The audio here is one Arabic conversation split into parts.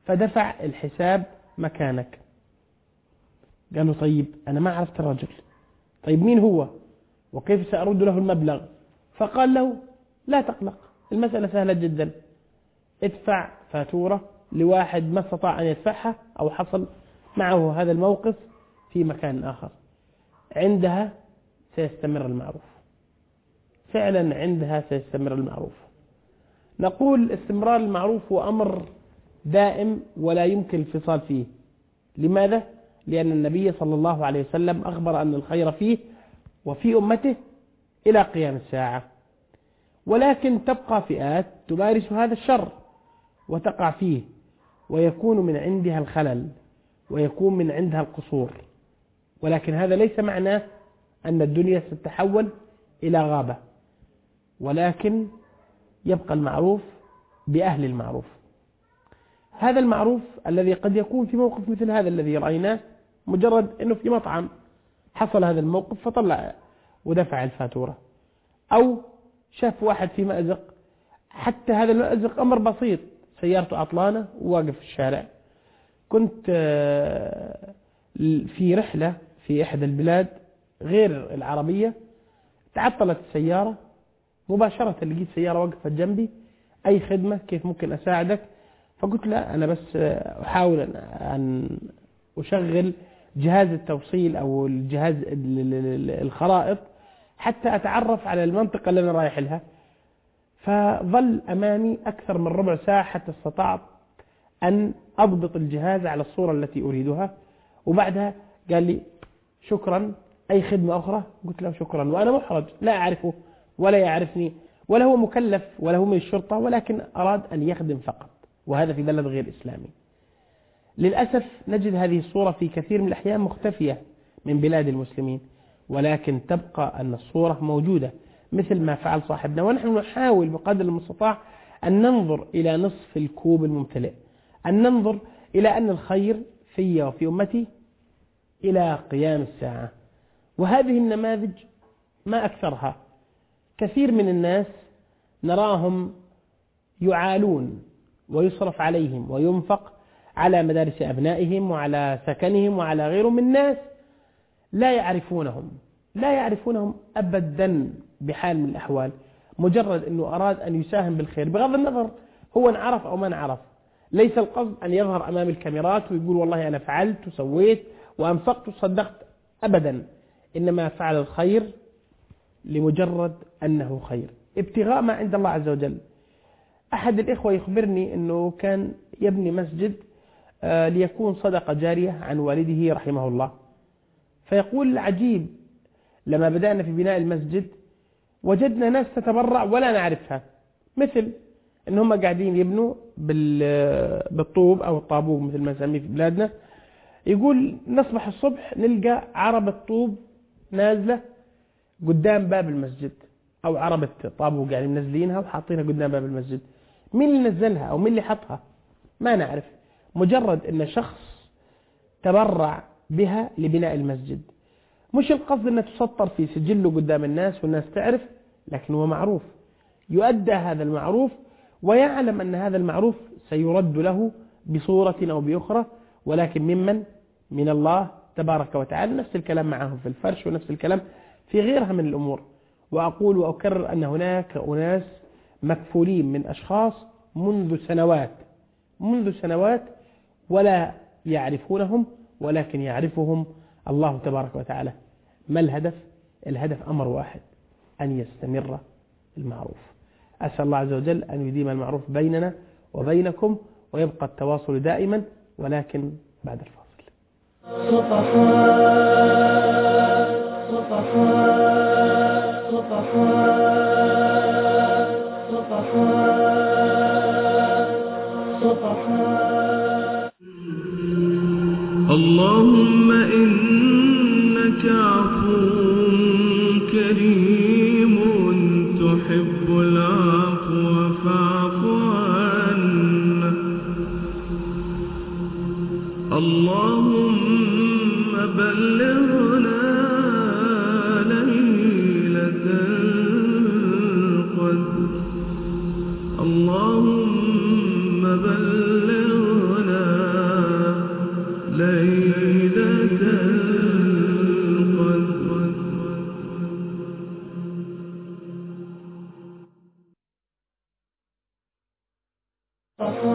فدفع الحساب مكانك. قالوا طيب أنا ما عرفت الرجل، طيب مين هو وكيف سأرد له المبلغ؟ فقال له لا تقلق، المسألة سهلة جدا، ادفع فاتورة لواحد ما استطاع أن يدفعها أو حصل معه هذا الموقف في مكان آخر، عندها سيستمر المعروف. فعلا عندها سيستمر المعروف. نقول استمرار المعروف هو أمر دائم ولا يمكن الفصال فيه. لماذا؟ لأن النبي صلى الله عليه وسلم أخبر أن الخير فيه وفي أمته إلى قيام الساعة، ولكن تبقى فئات تمارس هذا الشر وتقع فيه، ويكون من عندها الخلل ويكون من عندها القصور، ولكن هذا ليس معناه أن الدنيا ستتحول إلى غابة، ولكن يبقى المعروف بأهل المعروف. هذا المعروف الذي قد يكون في موقف مثل هذا الذي رأيناه، مجرد أنه في مطعم حصل هذا الموقف فطلع ودفع الفاتورة، أو شاف واحد في مأزق، حتى هذا المأزق أمر بسيط، سيارته عطلانة وواقف في الشارع. كنت في رحلة في إحدى البلاد غير العربية، تعطلت السيارة، مباشرة لقيت سيارة وقفت جنبي، أي خدمة، كيف ممكن أساعدك؟ فقلت لا، أنا بس أحاول أن أشغل جهاز التوصيل أو الجهاز الخرائط حتى أتعرف على المنطقة اللي أنا رايح لها. فظل أمامي أكثر من ربع ساعة حتى استطعت أن أضبط الجهاز على الصورة التي أريدها، وبعدها قال لي شكرا، أي خدمة أخرى؟ قلت له شكرا، وأنا محرج لا أعرفه ولا يعرفني ولا هو مكلف ولا هو من الشرطة، ولكن أراد أن يخدم فقط، وهذا في بلد غير إسلامي. للأسف نجد هذه الصورة في كثير من الأحيان مختفية من بلاد المسلمين، ولكن تبقى أن الصورة موجودة مثل ما فعل صاحبنا. ونحن نحاول بقدر المستطاع أن ننظر إلى نصف الكوب الممتلئ، أن ننظر إلى أن الخير في وفي أمتي إلى قيام الساعة. وهذه النماذج ما أكثرها. كثير من الناس نراهم يعالون ويصرف عليهم وينفق على مدارس أبنائهم وعلى سكنهم وعلى غيرهم من الناس لا يعرفونهم أبدا بحال من الأحوال، مجرد أنه أراد أن يساهم بالخير بغض النظر هو انعرف أو ما انعرف. ليس القصد أن يظهر أمام الكاميرات ويقول والله أنا فعلت وسويت وأنفقت وصدقت أبدا، إنما فعل الخير لمجرد أنه خير، ابتغاء ما عند الله عز وجل. أحد الإخوة يخبرني أنه كان يبني مسجد ليكون صدقة جارية عن والده رحمه الله، فيقول عجيب، لما بدأنا في بناء المسجد وجدنا ناس تتبرع ولا نعرفها، مثل أنهم قاعدين يبنوا بالطوب أو الطابوق مثل ما نسميه في بلادنا. يقول نصبح الصبح نلقى عربة طوب نازلة قدام باب المسجد، أو عربة طابوق يعني منزلينها وحاطينها قدام باب المسجد. مين اللي نزلها أو مين اللي حطها ما نعرف، مجرد أن شخص تبرع بها لبناء المسجد. مش القصد أنها تسطر في سجله قدام الناس والناس تعرف، لكن هو معروف، يؤدى هذا المعروف ويعلم أن هذا المعروف سيرد له بصورة أو بأخرى، ولكن من الله تبارك وتعالى. نفس الكلام معهم في الفرش ونفس الكلام في غيرها من الأمور. وأقول وأكرر أن هناك أناس مكفولين من أشخاص منذ سنوات ولا يعرفونهم، ولكن يعرفهم الله تبارك وتعالى. ما الهدف؟ الهدف أمر واحد، أن يستمر المعروف. أسأل الله عز وجل أن يديم المعروف بيننا وبينكم ويبقى التواصل دائما، ولكن بعد الفاصل. اللهم إنك عفو كريم تحب العفو فاعف عنا. اللهم بلغنا ليلة القدر. اللهم بلغنا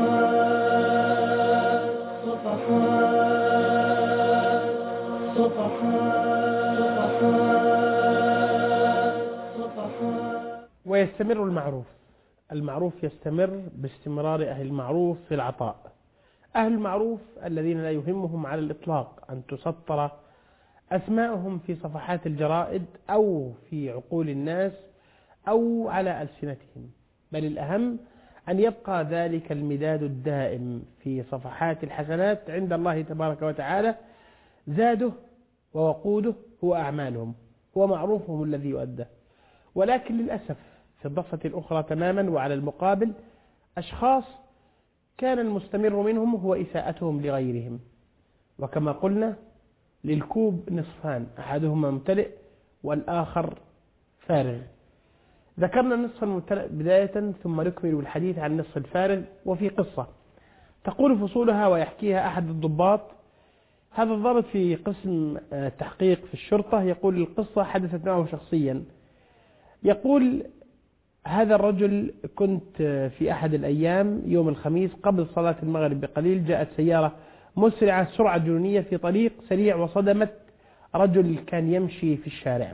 ويستمر المعروف يستمر باستمرار أهل المعروف في العطاء. أهل المعروف الذين لا يهمهم على الإطلاق أن تسطر أسماءهم في صفحات الجرائد أو في عقول الناس أو على ألسنتهم، بل الأهم أن يبقى ذلك المداد الدائم في صفحات الحسنات عند الله تبارك وتعالى. زاده ووقوده هو أعمالهم، هو معروفهم الذي يؤدى. ولكن للأسف في الضفة الأخرى تماما وعلى المقابل أشخاص كان المستمر منهم هو إساءتهم لغيرهم. وكما قلنا للكوب نصفان، أحدهما ممتلئ والآخر فارغ. ذكرنا النصف الممتلئ بداية ثم نكمل الحديث عن النصف الفارغ. وفي قصة تقول فصولها ويحكيها أحد الضباط. هذا الضابط في قسم تحقيق في الشرطة يقول القصة حدثت معه شخصيا. يقول هذا الرجل كنت في أحد الأيام يوم الخميس قبل صلاة المغرب بقليل جاءت سيارة مسرعة سرعة جنونية في طريق سريع وصدمت رجل كان يمشي في الشارع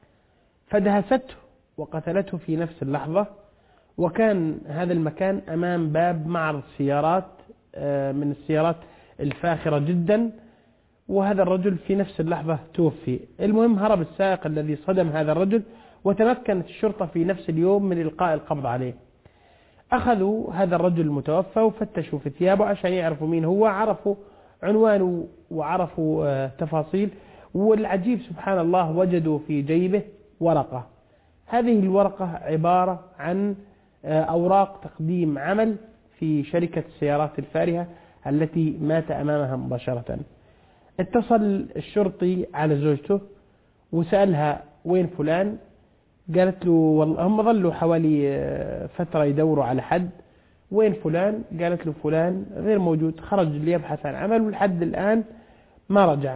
فدهسته وقتلته في نفس اللحظة. وكان هذا المكان أمام باب معرض سيارات من السيارات الفاخرة جدا، وهذا الرجل في نفس اللحظة توفي. المهم هرب السائق الذي صدم هذا الرجل، وتمكنت الشرطة في نفس اليوم من إلقاء القبض عليه. أخذوا هذا الرجل المتوفى وفتشوا في ثيابه عشان يعرفوا مين هو، عرفوا عنوانه وعرفوا تفاصيل. والعجيب سبحان الله وجدوا في جيبه ورقة. هذه الورقة عبارة عن أوراق تقديم عمل في شركة السيارات الفارهة التي مات أمامها مباشرة. اتصل الشرطي على زوجته وسألها وين فلان؟ قالت له والله هم ظلوا حوالي فترة يدوروا على حد. وين فلان؟ قالت له فلان غير موجود، خرج ليبحث عن عمل ولحد الآن ما رجع.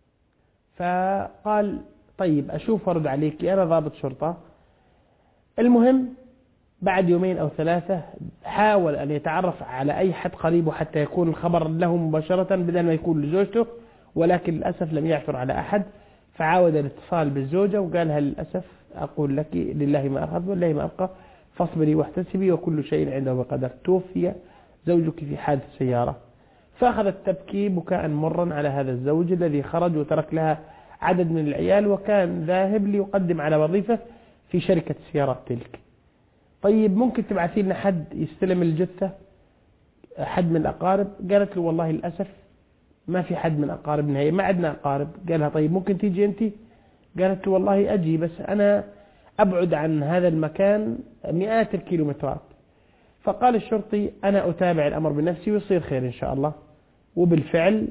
فقال طيب أشوف أرد عليك، أنا ضابط شرطة. المهم بعد يومين أو ثلاثة حاول أن يتعرف على أي حد قريبه حتى يكون الخبر له مباشرة بدل ما يكون لزوجته، ولكن للأسف لم يعثر على أحد. فعاود الاتصال بالزوجة وقالها للأسف أقول لك لله ما أخذ والله ما أبقى فاصبري واحتسبي وكل شيء عنده بقدر. توفي زوجك في حادث سيارة. فأخذت تبكي بكاء مرا على هذا الزوج الذي خرج وترك لها عدد من العيال وكان ذاهب ليقدم على وظيفة في شركة السيارات تلك. طيب ممكن تبعثي لنا حد يستلم الجثة، حد من الأقارب؟ قالت له والله للأسف ما في حد من أقاربنا، هي ما عندنا أقارب. قالها طيب ممكن تيجي أنت؟ قالت له والله أجي بس أنا أبعد عن هذا المكان مئات الكيلومترات. فقال الشرطي أنا أتابع الأمر بنفسي ويصير خير إن شاء الله. وبالفعل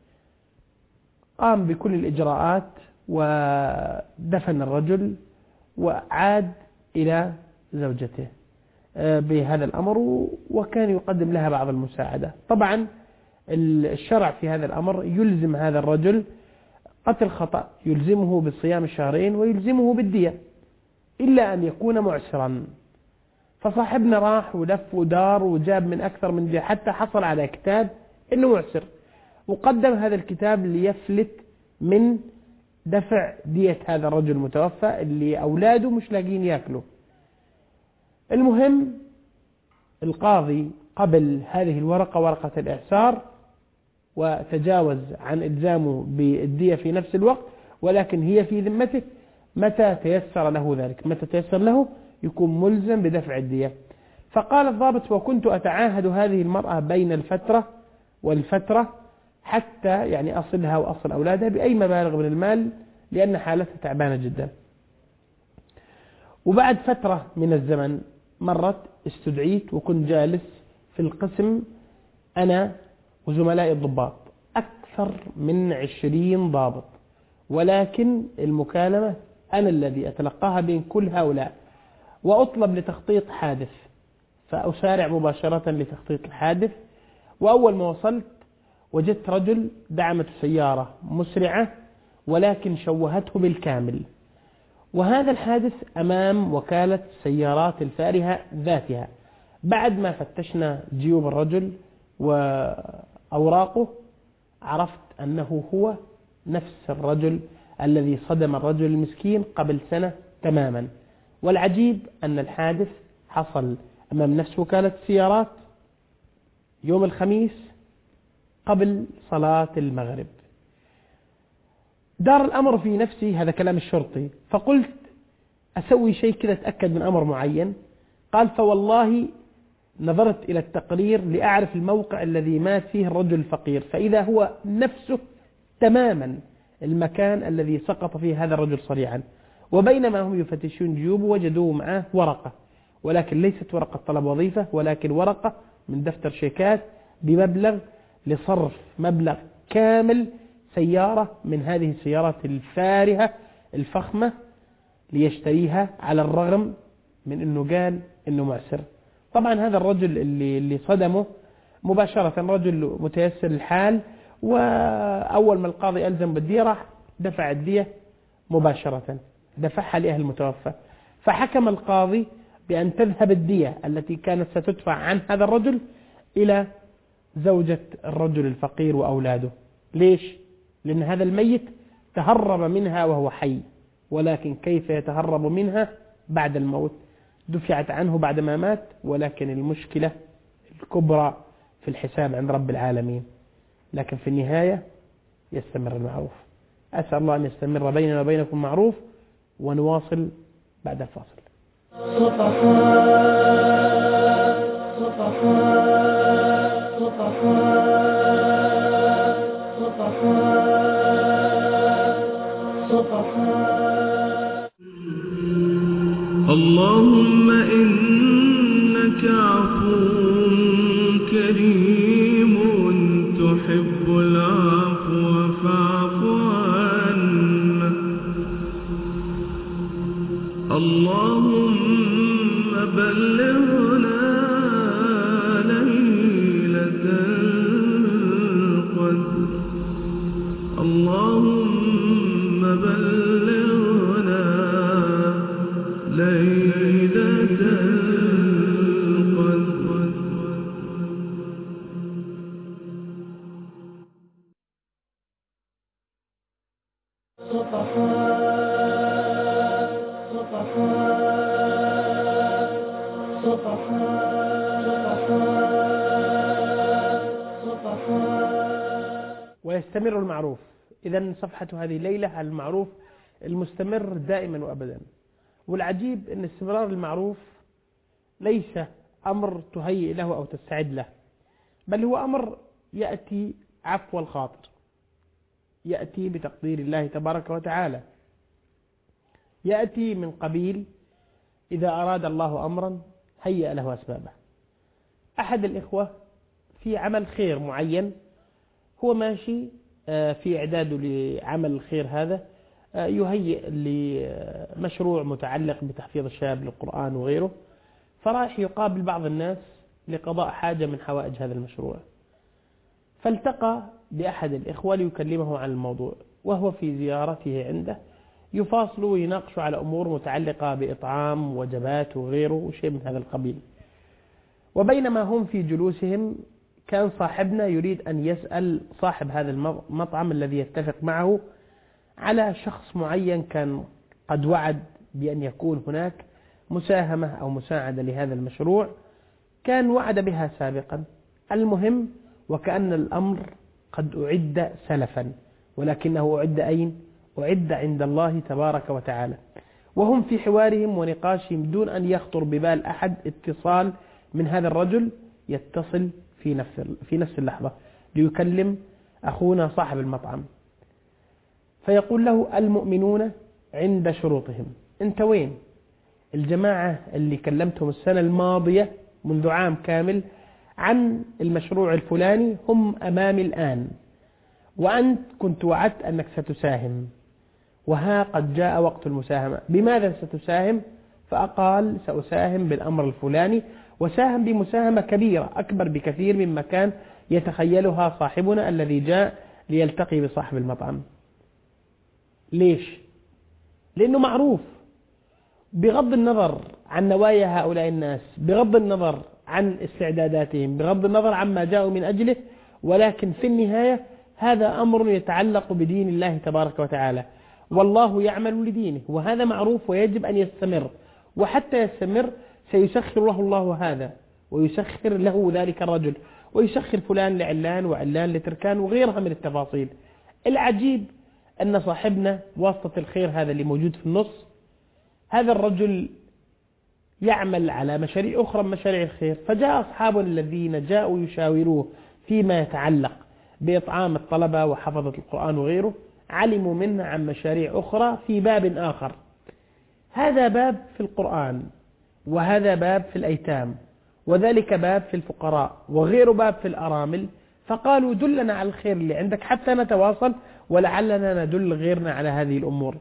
قام بكل الإجراءات ودفن الرجل وعاد إلى زوجته بهذا الأمر، وكان يقدم لها بعض المساعدة. طبعا الشرع في هذا الأمر يلزم هذا الرجل قتل خطأ، يلزمه بالصيام الشهرين ويلزمه بالدية إلا أن يكون معسرا. فصاحبنا راح ولف ودار وجاب من أكثر من دية حتى حصل على كتاب إنه معسر، وقدم هذا الكتاب ليفلت من دفع دية هذا الرجل المتوفى اللي أولاده مش لاقين يأكلوا. المهم القاضي قبل هذه الورقة ورقة الإعسار وتجاوز عن إلزامه بالدية في نفس الوقت، ولكن هي في ذمته متى تيسر له ذلك، متى تيسر له يكون ملزم بدفع الدية. فقال الضابط وكنت أتعاهد هذه المرأة بين الفترة والفترة حتى يعني أصلها وأصل أولادها بأي مبالغ من المال لأن حالتها تعبانة جدا. وبعد فترة من الزمن مرت استدعيت وكنت جالس في القسم أنا وزملائي الضباط أكثر من 20 ضابط، ولكن المكالمة أنا الذي أتلقاها بين كل هؤلاء وأطلب لتخطيط حادث، فأسارع مباشرة لتخطيط الحادث. وأول ما وصلت وجدت رجل دعمت سيارة مسرعة ولكن شوهته بالكامل، وهذا الحادث أمام وكالة السيارات الفارهة ذاتها بعد ما فتشنا جيوب الرجل وأوراقه عرفت أنه هو نفس الرجل الذي صدم الرجل المسكين قبل سنة تماما. والعجيب أن الحادث حصل أمام نفس وكالة السيارات يوم الخميس قبل صلاة المغرب. دار الأمر في نفسي، هذا كلام الشرطي، فقلت أسوي شيء كذا أتأكد من أمر معين. قال فوالله نظرت إلى التقرير لأعرف الموقع الذي مات فيه الرجل الفقير، فإذا هو نفسه تماما المكان الذي سقط فيه هذا الرجل صريعا. وبينما هم يفتشون جيوبه وجدوا معه ورقة، ولكن ليست ورقة طلب وظيفة، ولكن ورقة من دفتر شيكات بمبلغ لصرف مبلغ كامل سيارة من هذه السيارات الفارهة الفخمة ليشتريها، على الرغم من أنه قال أنه معسر. طبعا هذا الرجل اللي صدمه مباشرة رجل متيسر الحال، وأول ما القاضي ألزم بالدية راح دفع الدية مباشرة، دفعها لأهل المتوفى. فحكم القاضي بأن تذهب الدية التي كانت ستدفع عن هذا الرجل إلى زوجة الرجل الفقير وأولاده. ليش؟ لأن هذا الميت تهرب منها وهو حي، ولكن كيف يتهرب منها بعد الموت؟ دفعت عنه بعدما مات، ولكن المشكلة الكبرى في الحساب عند رب العالمين. لكن في النهاية يستمر المعروف. أسأل الله أن يستمر بيننا وبينكم معروف، ونواصل بعد الفاصل. اللهم إنك عفو كريم تحب العفو فاعف عنا. اللهم بلغنا ليلة القدر. اللهم بلغنا ليلة القدر. ويستمر المعروف. إذن صفحة هذه الليلة المعروف المستمر دائما وأبدا. والعجيب أن استمرار المعروف ليس أمر تهيئ له أو تستعد له، بل هو أمر يأتي عفو الخاطر، يأتي بتقدير الله تبارك وتعالى، يأتي من قبيل إذا أراد الله أمرا هيأ له أسبابه. أحد الإخوة في عمل خير معين، هو ماشي في إعداده لعمل الخير هذا، يهيئ لمشروع متعلق بتحفيظ الشباب للقرآن وغيره، فراح يقابل بعض الناس لقضاء حاجة من حوائج هذا المشروع. فالتقى بأحد الإخوة ليكلمه عن الموضوع، وهو في زيارته عنده يفاصلوا ويناقشوا على أمور متعلقة بإطعام وجبات وغيره وشيء من هذا القبيل. وبينما هم في جلوسهم كان صاحبنا يريد أن يسأل صاحب هذا المطعم الذي يتفق معه على شخص معين كان قد وعد بأن يكون هناك مساهمة أو مساعدة لهذا المشروع، كان وعد بها سابقا. المهم وكأن الأمر قد أعد سلفا، ولكنه أعد أين؟ أعد عند الله تبارك وتعالى. وهم في حوارهم ونقاشهم دون أن يخطر ببال أحد اتصال من هذا الرجل يتصل في نفس اللحظة ليكلم أخونا صاحب المطعم، فيقول له المؤمنون عند شروطهم. أنت وين؟ الجماعة اللي كلمتهم السنة الماضية منذ عام كامل عن المشروع الفلاني هم أمامي الآن، وأنت كنت وعدت أنك ستساهم، وها قد جاء وقت المساهمة. بماذا ستساهم؟ فأقال سأساهم بالأمر الفلاني، وساهم بمساهمة كبيرة أكبر بكثير مما كان يتخيلها صاحبنا الذي جاء ليلتقي بصاحب المطعم. ليش؟ لأنه معروف، بغض النظر عن نوايا هؤلاء الناس، بغض النظر عن استعداداتهم بغض النظر عما جاءوا من أجله، ولكن في النهاية هذا أمر يتعلق بدين الله تبارك وتعالى، والله يعمل لدينه، وهذا معروف ويجب أن يستمر، وحتى يستمر سيسخر له الله هذا ويسخر له ذلك الرجل، ويسخر فلان لعلان وعلان لتركان وغيرها من التفاصيل. العجيب أن صاحبنا واسطة الخير هذا اللي موجود في النص، هذا الرجل يعمل على مشاريع أخرى من مشاريع الخير، فجاء أصحابنا الذين جاءوا يشاوروه فيما يتعلق بإطعام الطلبة وحفظة القرآن وغيره، علموا منه عن مشاريع أخرى في باب آخر. هذا باب في القرآن، وهذا باب في الأيتام، وذلك باب في الفقراء، وغير باب في الأرامل. فقالوا دلنا على الخير اللي عندك حتى نتواصل ولعلنا ندل غيرنا على هذه الأمور.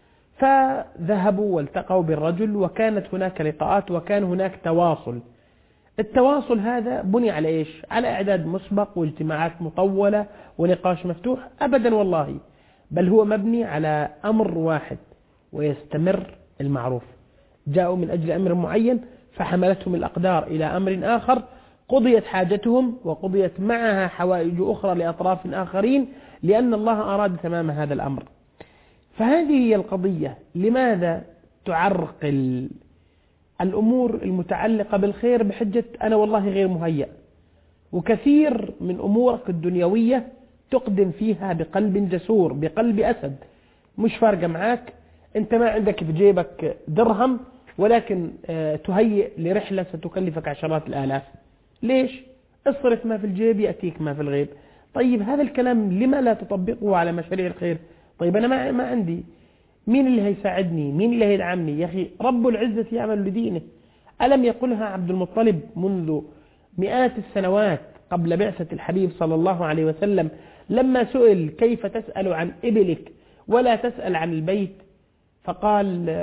فذهبوا والتقوا بالرجل، وكانت هناك لقاءات وكان هناك تواصل. التواصل هذا بني على إيش؟ على إعداد مسبق واجتماعات مطولة ونقاش مفتوح؟ أبدا والله، بل هو مبني على أمر واحد ويستمر المعروف. جاءوا من أجل أمر معين فحملتهم الأقدار إلى أمر آخر، قضيت حاجتهم وقضيت معها حوائج أخرى لأطراف آخرين، لأن الله أراد تمام هذا الأمر. فهذه هي القضية. لماذا تعرقل الأمور المتعلقة بالخير بحجة أنا والله غير مهيأ؟ وكثير من أمورك الدنيوية تقدم فيها بقلب جسور، بقلب أسد، مش فارقة معاك. أنت ما عندك في جيبك درهم، ولكن تهيئ لرحلة ستكلفك عشرات الآلاف. ليش؟ اصرف ما في الجيب يأتيك ما في الغيب. طيب هذا الكلام لما لا تطبقه على مشاريع الخير؟ طيب أنا ما عندي، مين اللي هيساعدني؟ مين اللي هيدعمني؟ يا أخي رب العزة يعمل لدينه. ألم يقلها عبد المطلب منذ مئات السنوات قبل بعثة الحبيب صلى الله عليه وسلم لما سئل كيف تسأل عن إبلك ولا تسأل عن البيت؟ فقال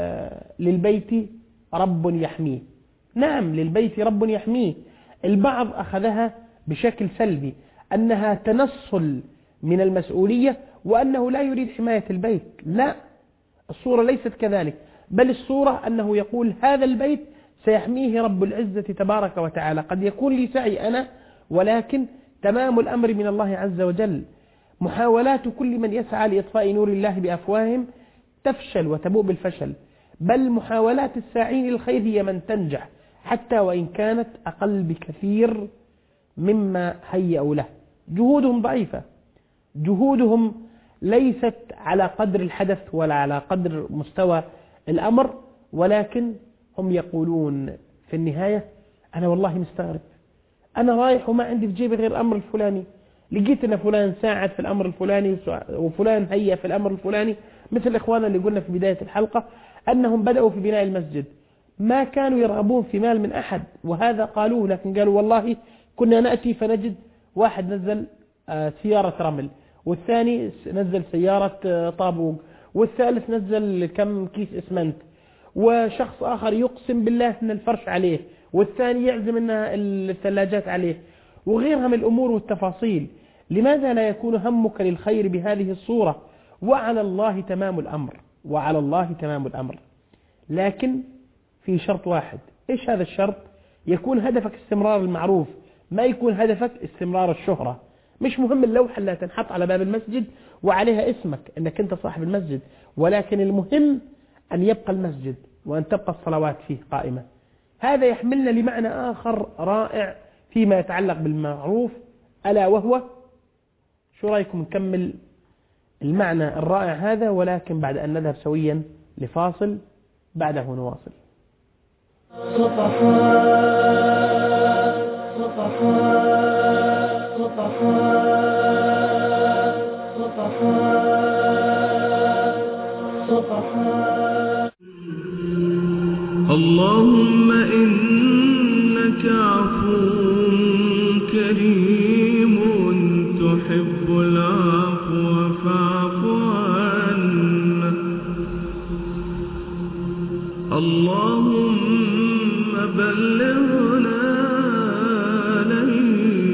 للبيت رب يحميه. نعم، للبيت رب يحميه. البعض أخذها بشكل سلبي، أنها تنصل من المسؤولية وأنه لا يريد حماية البيت. لا، الصورة ليست كذلك، بل الصورة أنه يقول هذا البيت سيحميه رب العزة تبارك وتعالى. قد يكون لي سعي أنا، ولكن تمام الأمر من الله عز وجل. محاولات كل من يسعى لإطفاء نور الله بأفواههم تفشل وتبوء بالفشل، بل محاولات الساعين للخير هي من تنجح، حتى وإن كانت أقل بكثير مما هيئوا له. جهودهم ضعيفة، جهودهم ليست على قدر الحدث ولا على قدر مستوى الأمر، ولكن هم يقولون في النهاية أنا والله مستغرب، أنا رايح وما عندي في جيبي غير الأمر الفلاني، لقيت أن فلان ساعد في الأمر الفلاني وفلان هيأ في الأمر الفلاني. مثل إخواننا اللي قلنا في بداية الحلقة أنهم بدأوا في بناء المسجد، ما كانوا يرغبون في مال من أحد، وهذا قالوه، لكن قالوا والله كنا نأتي فنجد واحد نزل سيارة رمل، والثاني نزل سيارة طابوق، والثالث نزل كم كيس إسمنت، وشخص آخر يقسم بالله أن الفرش عليه، والثاني يعزم أن الثلاجات عليه، وغيرها من الأمور والتفاصيل. لماذا لا يكون همك للخير بهذه الصورة؟ وعلى الله تمام الأمر، وعلى الله تمام الأمر، لكن في شرط واحد. إيش هذا الشرط؟ يكون هدفك استمرار المعروف، ما يكون هدفك استمرار الشهرة. مش مهم اللوحة اللي تنحط على باب المسجد وعليها اسمك أنك أنت صاحب المسجد، ولكن المهم أن يبقى المسجد وأن تبقى الصلوات فيه قائمة. هذا يحملنا لمعنى آخر رائع فيما يتعلق بالمعروف، ألا وهو، شو رأيكم نكمل المعنى الرائع هذا ولكن بعد أن نذهب سويا لفاصل، بعده نواصل. اللهم إنك عفو كريم تحب العفو فاعف عنا. اللهم بلغنا ليلة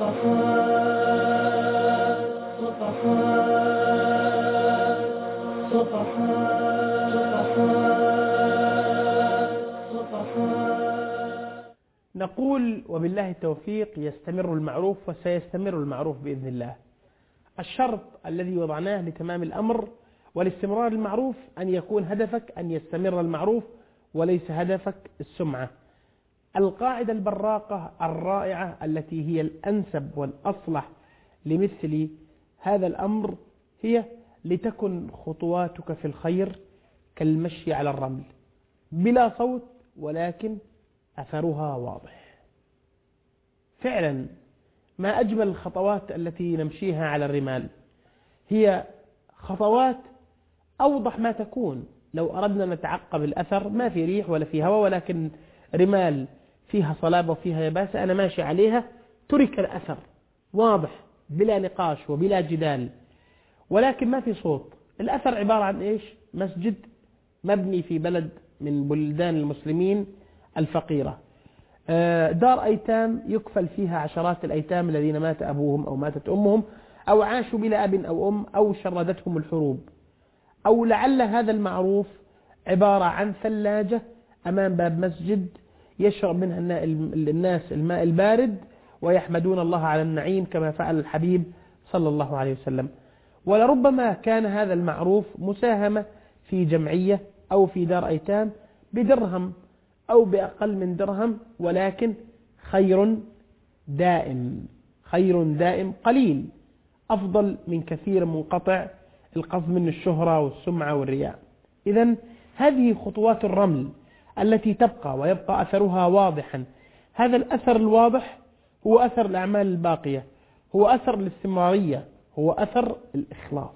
نقول وبالله التوفيق يستمر المعروف وسيستمر المعروف بإذن الله. الشرط الذي وضعناه لتمام الأمر والاستمرار المعروف أن يكون هدفك أن يستمر المعروف وليس هدفك السمعة. القاعدة البراقة الرائعة التي هي الأنسب والأصلح لمثل هذا الأمر هي: لتكن خطواتك في الخير كالمشي على الرمل بلا صوت ولكن أثرها واضح. فعلا ما أجمل الخطوات التي نمشيها على الرمال، هي خطوات أوضح ما تكون. لو أردنا نتعقب الأثر ما في ريح ولا في هواء، ولكن رمال فيها صلابة وفيها يباسة أنا ماشي عليها، ترك الأثر واضح بلا نقاش وبلا جدال، ولكن ما في صوت. الأثر عبارة عن إيش؟ مسجد مبني في بلد من بلدان المسلمين الفقيرة، دار أيتام يكفل فيها عشرات الأيتام الذين مات أبوهم أو ماتت أمهم أو عاشوا بلا أب أو أم أو شردتهم الحروب. أو لعل هذا المعروف عبارة عن ثلاجة أمام باب مسجد يشرب منها الناس الماء البارد ويحمدون الله على النعيم كما فعل الحبيب صلى الله عليه وسلم. ولربما كان هذا المعروف مساهمة في جمعية أو في دار أيتام بدرهم أو بأقل من درهم، ولكن خير دائم، خير دائم قليل أفضل من كثير منقطع القصد من الشهرة والسمعة والرياء. إذن هذه خطوات الرمل التي تبقى ويبقى أثرها واضحا. هذا الأثر الواضح هو أثر الأعمال الباقية، هو أثر الاستمرارية، هو أثر الإخلاص.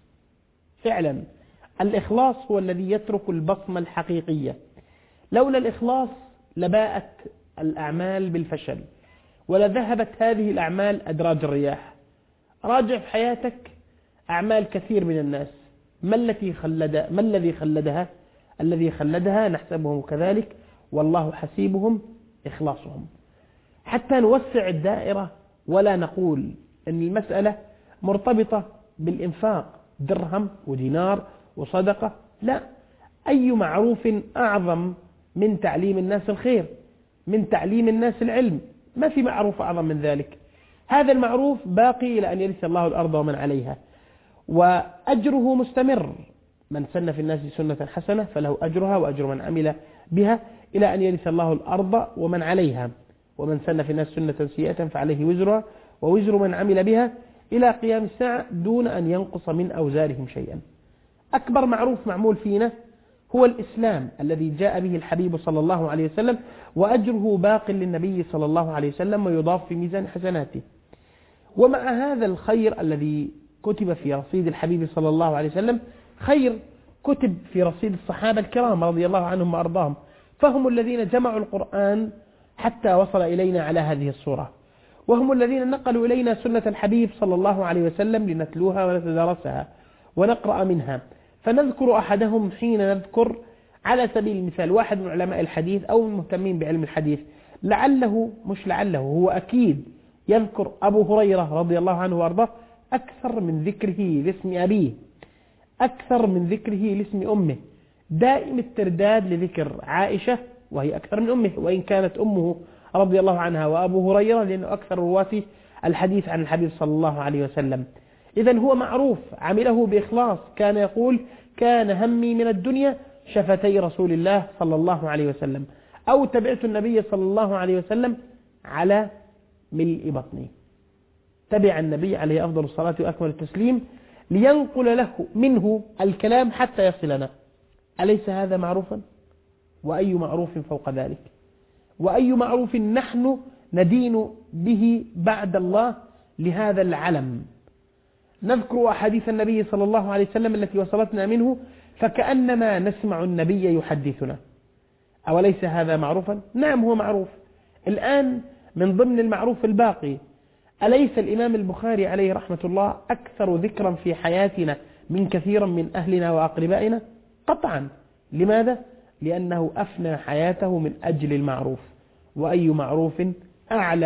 فعلا الإخلاص هو الذي يترك البصمة الحقيقية. لولا الإخلاص لباءت الأعمال بالفشل ولذهبت هذه الأعمال أدراج الرياح. راجع في حياتك أعمال كثير من الناس، ما الذي خلدها؟ الذي خلدها نحسبهم كذلك والله حسيبهم إخلاصهم. حتى نوسع الدائرة ولا نقول أن المسألة مرتبطة بالإنفاق درهم ودينار وصدقة، لا، أي معروف أعظم من تعليم الناس الخير، من تعليم الناس العلم، ما في معروف أعظم من ذلك. هذا المعروف باقي إلى أن يرث الله الأرض ومن عليها، وأجره مستمر. من سن في الناس سنة حسنة فله أجرها وأجر من عمل بها إلى أن يرث الله الأرض ومن عليها، ومن سن في الناس سنة سيئة فعليه وزرها ووزر من عمل بها إلى قيام الساعة دون أن ينقص من أوزارهم شيئا. أكبر معروف معمول فينا هو الإسلام الذي جاء به الحبيب صلى الله عليه وسلم، وأجره باق للنبي صلى الله عليه وسلم ويضاف في ميزان حسناته. ومع هذا الخير الذي كتب في رصيد الحبيب صلى الله عليه وسلم، خير كتب في رصيد الصحابة الكرام رضي الله عنهم وأرضاهم، فهم الذين جمعوا القرآن حتى وصل إلينا على هذه الصورة، وهم الذين نقلوا إلينا سنة الحبيب صلى الله عليه وسلم لنتلوها ونتدارسها ونقرأ منها. فنذكر أحدهم حين نذكر على سبيل المثال واحد من علماء الحديث أو المهتمين بعلم الحديث، لعله هو أكيد يذكر أبو هريرة رضي الله عنه وأرضاه أكثر من ذكره لاسم أبيه، أكثر من ذكره لاسم أمه، دائم الترداد لذكر عائشة وهي أكثر من أمه، وإن كانت أمه رضي الله عنها وأبو هريرة لأنه أكثر رواه الحديث عن الحبيب صلى الله عليه وسلم. إذن هو معروف عمله بإخلاص، كان يقول: كان همي من الدنيا شفتي رسول الله صلى الله عليه وسلم، أو تبعت النبي صلى الله عليه وسلم على ملء بطني. تبع النبي عليه أفضل الصلاة وأكمل التسليم لينقل له منه الكلام حتى يصلنا. أليس هذا معروفا؟ وأي معروف فوق ذلك؟ وأي معروف نحن ندين به بعد الله لهذا العلم؟ نذكر أحاديث النبي صلى الله عليه وسلم التي وصلتنا منه فكأنما نسمع النبي يحدثنا. أوليس هذا معروفا؟ نعم هو معروف. الآن من ضمن المعروف الباقي، أليس الإمام البخاري عليه رحمة الله أكثر ذكرا في حياتنا من كثير من أهلنا وأقربائنا؟ قطعا. لماذا؟ لأنه أفنى حياته من أجل المعروف. وأي معروف أعلى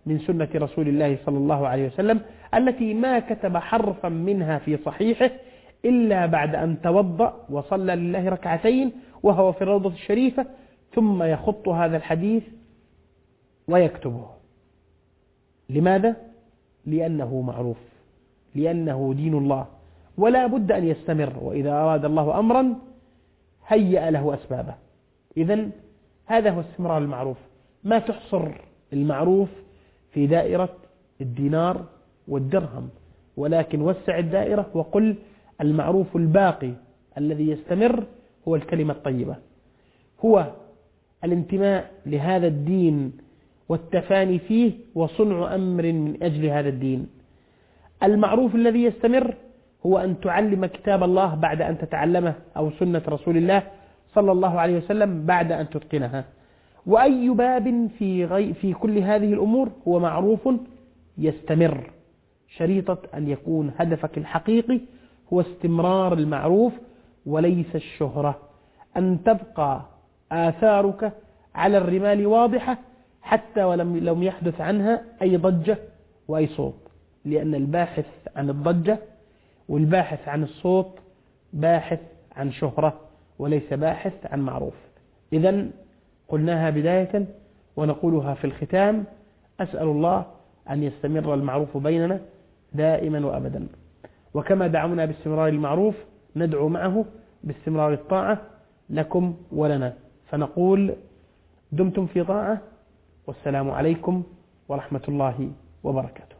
من سنة رسول الله صلى الله عليه وسلم التي ما كتب حرفا منها في صحيحه إلا بعد أن توضأ وصلى لله ركعتين وهو في الروضة الشريفة، ثم يخط هذا الحديث ويكتبه. لماذا؟ لأنه معروف، لأنه دين الله ولا بد أن يستمر، وإذا أراد الله أمرا هيأ له أسبابه. إذن هذا هو استمرار المعروف. ما تحصر المعروف في دائرة الدينار والدرهم، ولكن وسع الدائرة وقل المعروف الباقي الذي يستمر هو الكلمة الطيبة، هو الانتماء لهذا الدين والتفاني فيه وصنع أمر من أجل هذا الدين. المعروف الذي يستمر هو أن تعلم كتاب الله بعد أن تتعلمه، أو سنة رسول الله صلى الله عليه وسلم بعد أن تتقنها. وأي باب في كل هذه الأمور هو معروف يستمر، شريطة أن يكون هدفك الحقيقي هو استمرار المعروف وليس الشهرة، أن تبقى آثارك على الرمال واضحة حتى ولم يحدث عنها أي ضجة وأي صوت، لأن الباحث عن الضجة والباحث عن الصوت باحث عن شهرة وليس باحث عن معروف. إذن قلناها بداية ونقولها في الختام: أسأل الله أن يستمر المعروف بيننا دائما وأبدا، وكما دعونا باستمرار المعروف ندعو معه باستمرار الطاعة لكم ولنا، فنقول دمتم في طاعة، والسلام عليكم ورحمة الله وبركاته.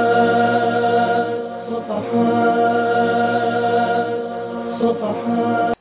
صفحات